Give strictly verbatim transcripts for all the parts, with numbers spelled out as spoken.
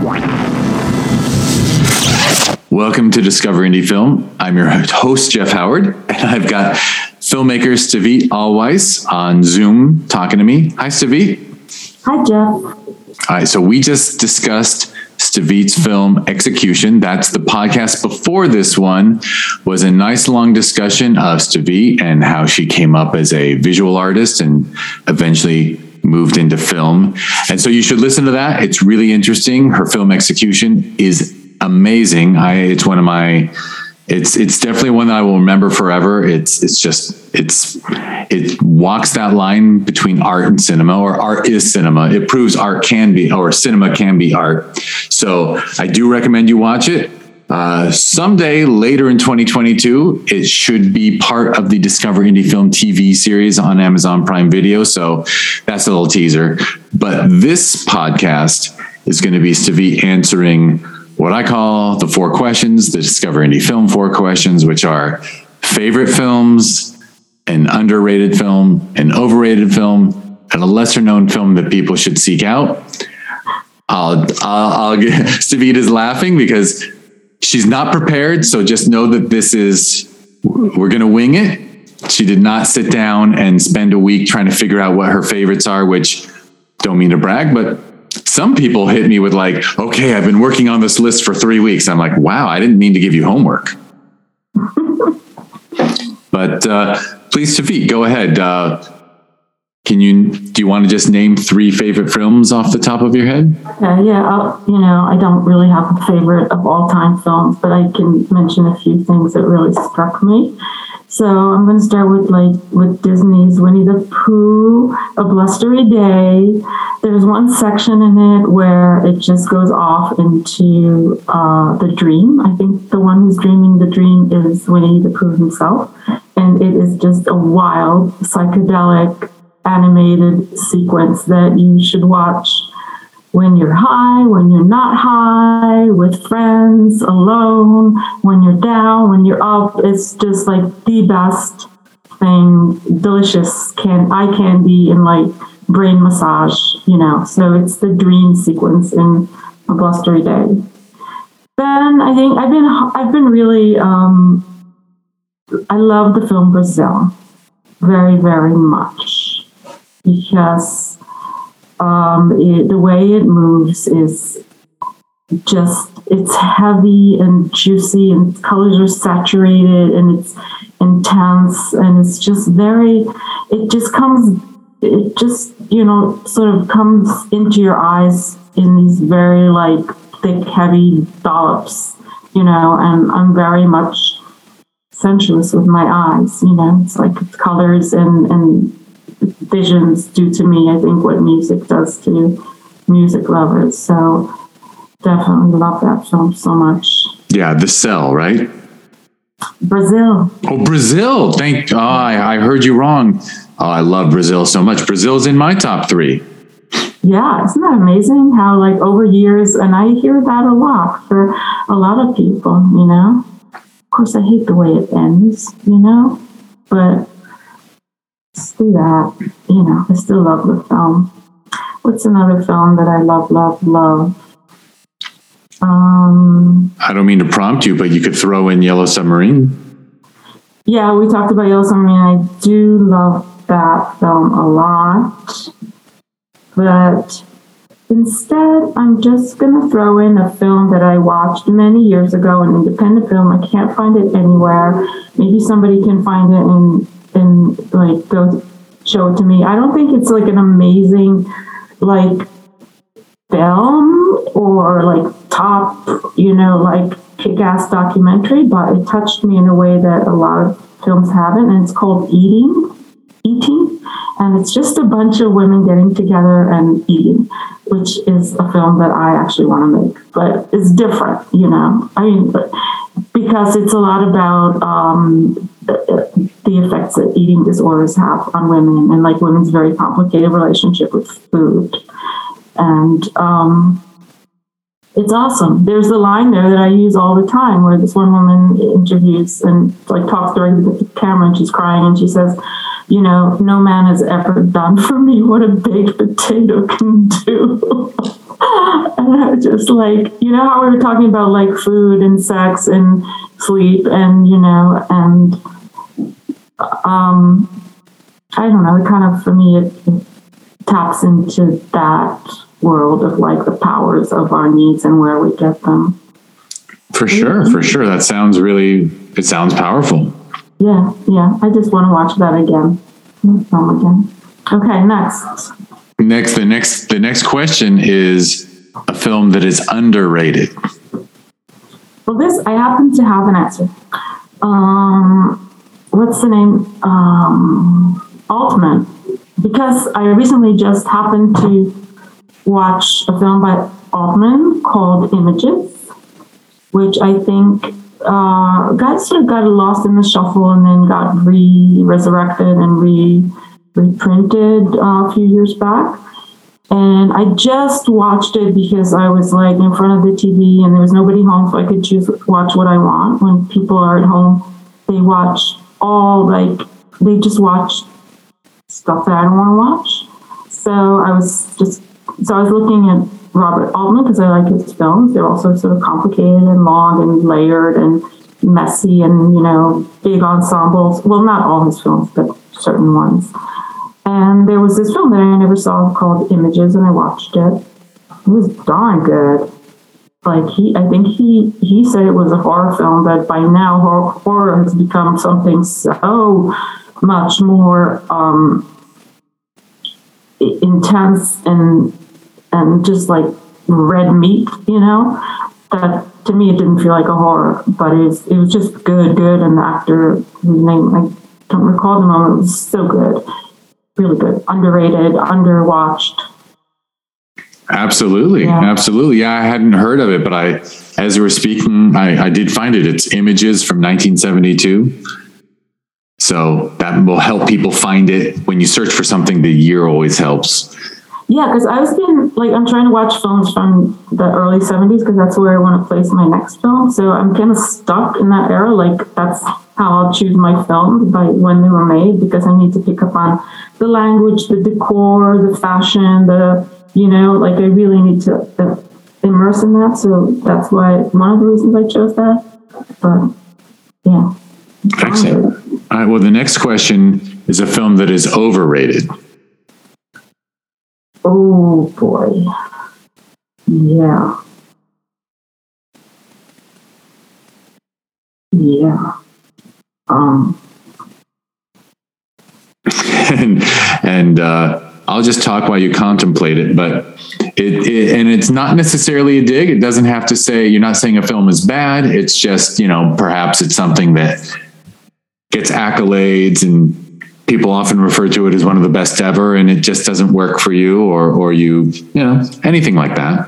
Welcome to Discover Indie Film. I'm your host, Jeff Howard, and I've got filmmaker Stavit Alweiss on Zoom talking to me. Hi, Stavit. Hi, Jeff. All right, so we just discussed Stavit's film Execution. That's the podcast before this one, was a nice long discussion of Stavit and how she came up as a visual artist and eventually moved into film. And so you should listen to that. It's really interesting. Her film Execution is amazing. I, it's one of my, it's, it's definitely one that I will remember forever. It's, it's just, it's, it walks that line between art and cinema, or art is cinema. It proves art can be, or cinema can be art. So I do recommend you watch it. Uh, someday later in twenty twenty-two, it should be part of the Discover Indie Film T V series on Amazon Prime Video. So that's a little teaser. But this podcast is going to be Stavit answering what I call the four questions, the Discover Indie Film four questions, which are favorite films, an underrated film, an overrated film, and a lesser known film that people should seek out. I'll, I'll, I'll get, Stavit is laughing because she's not prepared. So just know that this is, we're going to wing it. She did not sit down and spend a week trying to figure out what her favorites are, which don't mean to brag, but some people hit me with like, okay, I've been working on this list for three weeks. I'm like, wow, I didn't mean to give you homework. But uh, please, Stavit, go ahead. Uh, can you, do you want to just name three favorite films off the top of your head? Okay, yeah, I'll, you know, I don't really have a favorite of all time films, but I can mention a few things that really struck me. So I'm going to start with like with Disney's Winnie the Pooh, A Blustery Day. There's one section in it where it just goes off into uh, the dream. I think the one who's dreaming the dream is Winnie the Pooh himself. And it is just a wild, psychedelic, animated sequence that you should watch when you're high, when you're not high, with friends, alone, when you're down, when you're up. It's just like the best thing, delicious can eye candy and like brain massage, you know. So it's the dream sequence in A Blustery Day. Then I think I've been I've been really um, I love the film Brazil very, very much because Um, it, the way it moves is just, it's heavy and juicy and colors are saturated and it's intense and it's just very, it just comes, it just, you know, sort of comes into your eyes in these very like thick, heavy dollops, you know, and I'm very much sensuous with my eyes, you know, it's like it's colors and, and visions do to me, I think, what music does to music lovers. So definitely love that film so much. Yeah, The Cell, right? Brazil. Oh, Brazil. Thank oh, I, I heard you wrong. Oh, I love Brazil so much. Brazil's in my top three. Yeah, isn't that amazing how like over years, and I hear that a lot for a lot of people, you know? Of course, I hate the way it ends, you know? But do that, you know, I still love the film. What's another film that I love, love, love? Um, I don't mean to prompt you, but you could throw in Yellow Submarine. Yeah, we talked about Yellow Submarine. I do love that film a lot. But instead, I'm just going to throw in a film that I watched many years ago, an independent film. I can't find it anywhere. Maybe somebody can find it in and like go show it to me. I don't think it's like an amazing like film or like top, you know, like kick-ass documentary, but it touched me in a way that a lot of films haven't, and it's called Eating, Eating, and it's just a bunch of women getting together and eating, which is a film that I actually want to make, but it's different, you know. I mean, but because it's a lot about um, the, the effects that eating disorders have on women and like women's very complicated relationship with food. And um, it's awesome. There's a line there that I use all the time where this one woman interviews and like talks directly to the camera and she's crying and she says, you know, no man has ever done for me what a baked potato can do. And I was just like, you know how we were talking about like food and sex and sleep and, you know, and um, I don't know, it kind of, for me, it, it taps into that world of like the powers of our needs and where we get them. For sure, for sure. That sounds really, it sounds powerful. Yeah, yeah. I just want to watch that again. Film again. Okay, next. Next, the next, the next question is a film that is underrated. Well, this, I happen to have an answer. Um, what's the name? Um, Altman. Because I recently just happened to watch a film by Altman called Images, which I think uh, got sort of got lost in the shuffle and then got re-resurrected and re reprinted uh, a few years back. And I just watched it because I was like in front of the T V and there was nobody home, so I could choose watch what I want. When people are at home, they watch all like they just watch stuff that I don't want to watch. So I was just so I was looking at Robert Altman because I like his films. They're also sort of complicated and long and layered and messy and, you know, big ensembles. Well, not all his films, but certain ones. And there was this film that I never saw called Images, and I watched it. It was darn good. Like he, I think he he said it was a horror film, but by now horror, horror has become something so much more um, intense and and just like red meat, you know. That to me it didn't feel like a horror, but it was it was just good, good. And the actor, whose name I don't recall the moment, it was so good. Really good, underrated, underwatched. Absolutely, yeah. absolutely. Yeah, I hadn't heard of it, but I, as you were speaking, I, I did find it. It's Images from nineteen seventy-two. So that will help people find it. When you search for something, the year always helps. Yeah, because I was being like, I'm trying to watch films from the early seventies because that's where I want to place my next film. So I'm kind of stuck in that era. Like that's how I'll choose my films by when they were made, because I need to pick up on the language, the decor, the fashion, the, you know, like I really need to uh, immerse in that. So that's why one of the reasons I chose that. But yeah. Excellent. All right. Well, the next question is a film that is overrated. Oh boy. Yeah. Yeah. Um. and and uh, I'll just talk while you contemplate it, but it, it and it's not necessarily a dig. It doesn't have to say, you're not saying a film is bad. It's just, you know, perhaps it's something that gets accolades and people often refer to it as one of the best ever, and it just doesn't work for you, or or you, you know, anything like that.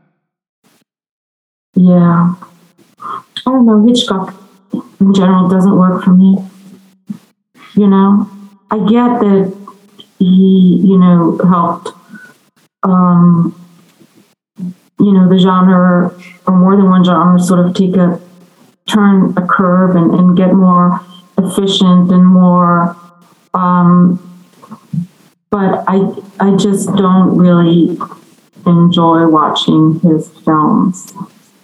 Yeah. I don't know. Hitchcock in general doesn't work for me. You know, I get that he, you know, helped, um, you know, the genre, or more than one genre, sort of take a turn, a curve, and, and get more efficient and more. Um, but I, I just don't really enjoy watching his films.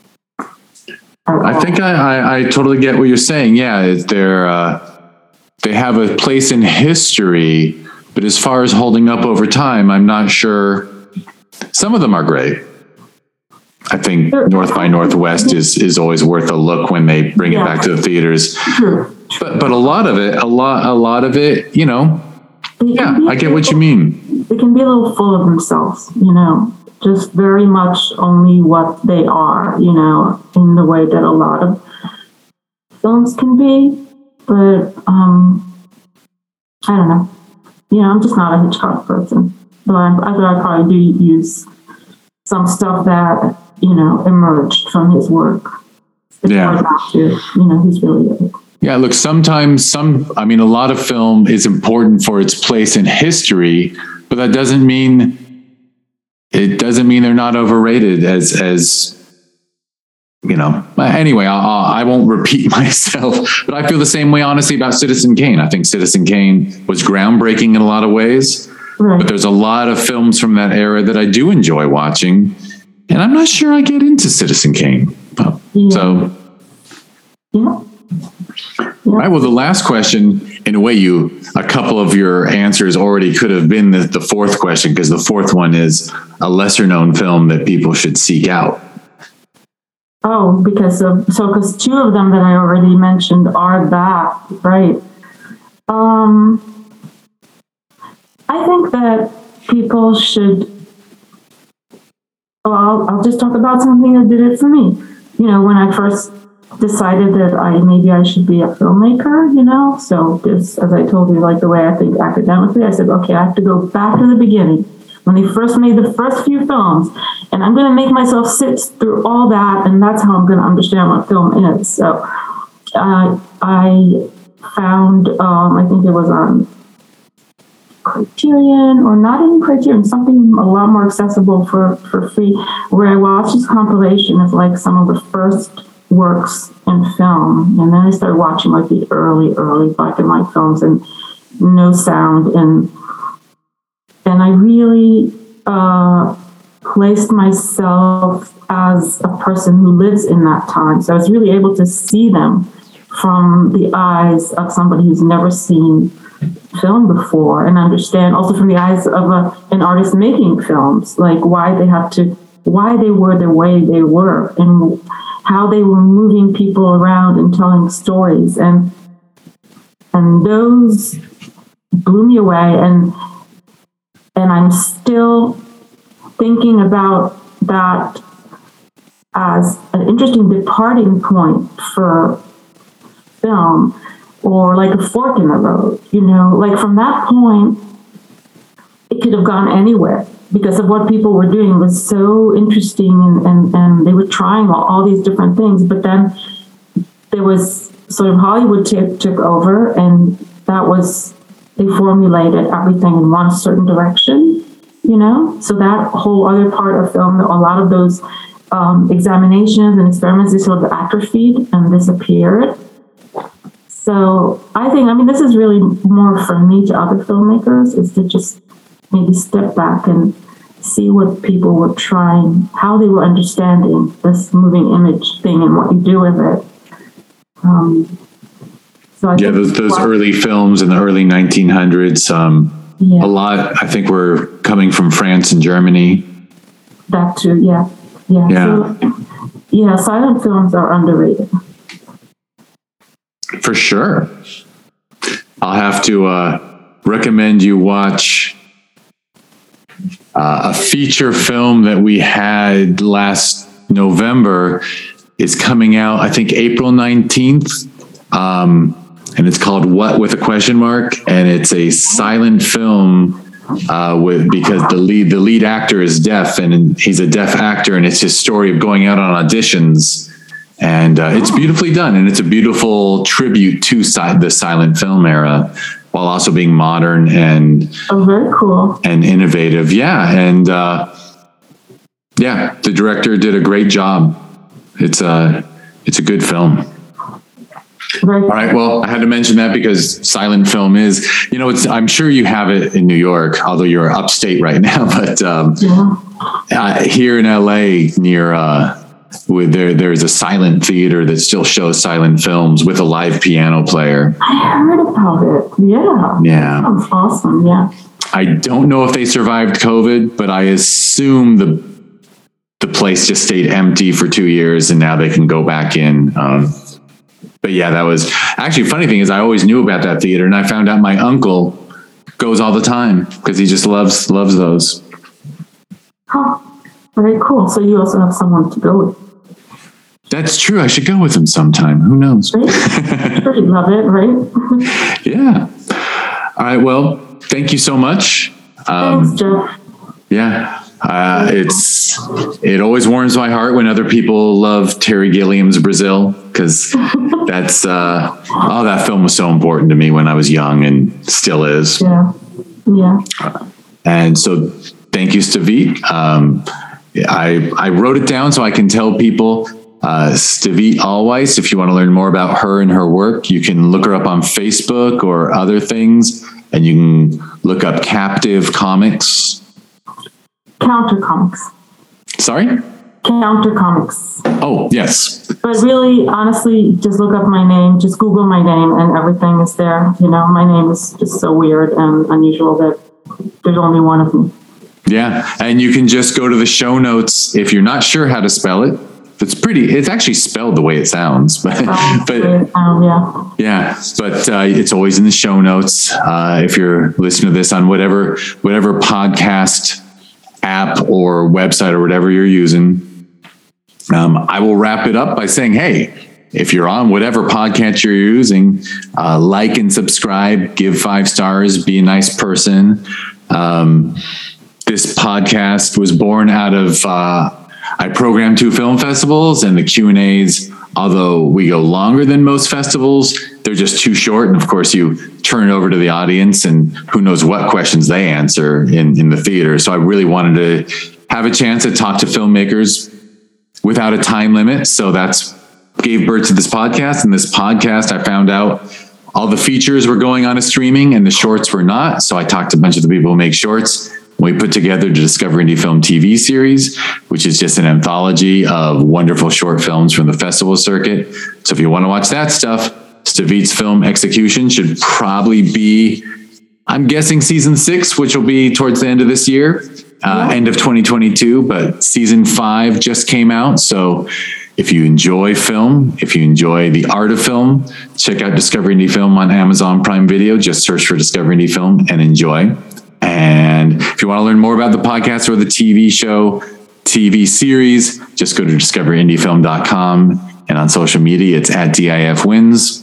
I think I, I, I totally get what you're saying. Yeah, they're uh, they have a place in history, but as far as holding up over time, I'm not sure. Some of them are great. I think North by Northwest is is always worth a look when they bring it yeah. back to the theaters. Sure. But but a lot of it, a lot a lot of it, you know. Yeah, I get what you mean. They can be a little full of themselves, you know. Just very much only what they are, you know, in the way that a lot of films can be. But um, I don't know. You know, I'm just not a Hitchcock person. But I, I thought I probably do use some stuff that, you know, emerged from his work. It's yeah. hard not to, you know, he's really good. Yeah, look, sometimes some, I mean, a lot of film is important for its place in history, but that doesn't mean, it doesn't mean they're not overrated as, as you know, anyway, I'll, I won't repeat myself, but I feel the same way, honestly, about Citizen Kane. I think Citizen Kane was groundbreaking in a lot of ways, right. But there's a lot of films from that era that I do enjoy watching, and I'm not sure I get into Citizen Kane. Yeah. So, yeah. Yeah. All right. Well, the last question, in a way, you a couple of your answers already could have been the, the fourth question, because the fourth one is a lesser known film that people should seek out. Oh, because of, so because two of them that I already mentioned are that, right? Um, I think that people should. Well, I'll, I'll just talk about something that did it for me. You know, when I first decided that I maybe I should be a filmmaker, you know, so just as I told you, like the way I think academically, I said, okay, I have to go back to the beginning when they first made the first few films, and I'm going to make myself sit through all that, and that's how I'm going to understand what film is. So uh, I found, um, I think it was on Criterion, or not even Criterion, something a lot more accessible for, for free, where I watched this compilation of like some of the first works in film, and then I started watching like the early, early black and white films and no sound, and and I really uh, placed myself as a person who lives in that time. So I was really able to see them from the eyes of somebody who's never seen film before, and understand also from the eyes of a, an artist making films, like why they have to, why they were the way they were, and how they were moving people around and telling stories, and and those blew me away, and and I'm still thinking about that as an interesting departing point for film, or like a fork in the road, you know, like from that point, it could have gone anywhere because of what people were doing. It was so interesting, and, and, and they were trying all, all these different things, but then there was sort of Hollywood t- took over, and that was, they formulated everything in one certain direction, you know, so that whole other part of film, a lot of those um, examinations and experiments, they sort of atrophied and disappeared. So I think, I mean, this is really more from me to other filmmakers, is to just maybe step back and see what people were trying, how they were understanding this moving image thing and what you do with it. Um, so I yeah, those, those early films in the early nineteen hundreds, um, yeah. a lot, I think, were coming from France and Germany. That too, yeah. Yeah, yeah. So, yeah, silent films are underrated. For sure. I'll have to uh, recommend you watch uh, a feature film that we had last November. Is coming out, I think, April nineteenth. Um, and it's called What with a question mark. And it's a silent film uh, with because the lead the lead actor is deaf, and he's a deaf actor, and it's his story of going out on auditions. And uh, it's beautifully done, and it's a beautiful tribute to si- the silent film era, while also being modern and oh, very cool and innovative. Yeah, and uh, yeah, the director did a great job. It's a it's a good film. Very All right. Well, I had to mention that because silent film is, you know, it's. I'm sure you have it in New York, although you're upstate right now. But um, yeah. uh, here in L A, near. Uh, With there, there's a silent theater that still shows silent films with a live piano player. I heard about it. Yeah. Yeah. That's awesome. Yeah. I don't know if they survived COVID, but I assume the the place just stayed empty for two years and now they can go back in. Um, but yeah, that was actually funny thing is I always knew about that theater, and I found out my uncle goes all the time because he just loves loves those. Huh. Very cool. So you also have someone to go with. That's true. I should go with him sometime. Who knows? Right? Sure, you love it, right? Yeah. All right. Well, thank you so much. Um, Thanks, Jeff. Yeah. Uh, it's it always warms my heart when other people love Terry Gilliam's Brazil, because that's uh, oh, that film was so important to me when I was young and still is. Yeah. Yeah. Uh, and so, thank you, Stavit. Um, I I wrote it down so I can tell people Uh, Stavit Allweis, if you want to learn more about her and her work, you can look her up on Facebook or other things, and you can look up Captive Comics. Counter Comics. Sorry? Counter Comics. Oh, yes. But really, honestly, just look up my name, just Google my name, and everything is there. You know, my name is just so weird and unusual that there's only one of me. Yeah, and you can just go to the show notes if you're not sure how to spell it. It's pretty, it's actually spelled the way it sounds, but, Oh, but weird. Um, yeah. yeah, but uh, it's always in the show notes. Uh, if you're listening to this on whatever, whatever podcast app or website or whatever you're using, um, I will wrap it up by saying, hey, if you're on whatever podcast you're using, uh, like and subscribe, give five stars, be a nice person. Um, this podcast was born out of, uh, I program two film festivals, and the Q and A's, although we go longer than most festivals, they're just too short. And of course you turn it over to the audience, and who knows what questions they answer in, in the theater. So I really wanted to have a chance to talk to filmmakers without a time limit. So that's gave birth to this podcast. And this podcast, I found out all the features were going on a streaming and the shorts were not. So I talked to a bunch of the people who make shorts. We put together the Discover Indie Film T V series, which is just an anthology of wonderful short films from the festival circuit. So if you want to watch that stuff, Stavit's Film Execution should probably be, I'm guessing, season six, which will be towards the end of this year, uh, end of twenty twenty-two, but season five just came out. So if you enjoy film, if you enjoy the art of film, check out Discover Indie Film on Amazon Prime Video. Just search for Discover Indie Film and enjoy. And if you want to learn more about the podcast or the T V show, T V series, just go to discover indie film dot com. And on social media, it's at D I F Wins.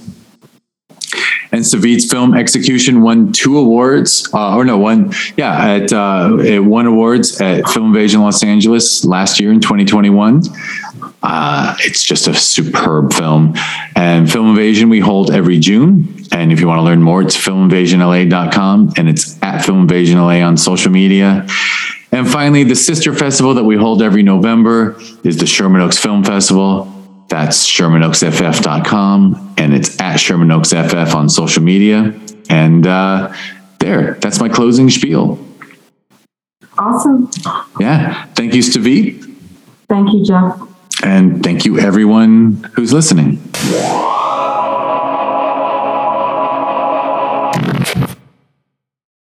And Stavit's Film Execution won two awards, uh, or no, one, yeah, at uh, it won awards at Film Invasion Los Angeles last year in twenty twenty-one. Uh, it's just a superb film. And Film Invasion we hold every June. And if you want to learn more, it's film invasion L A dot com, and it's at Film Invasion L A on social media. And finally, the sister festival that we hold every November is the Sherman Oaks Film Festival. That's sherman oaks f f dot com, and it's at Sherman Oaks F F on social media. And uh, there, that's my closing spiel. Awesome. Yeah. Thank you, Stavit. Thank you, Jeff. And thank you, everyone who's listening.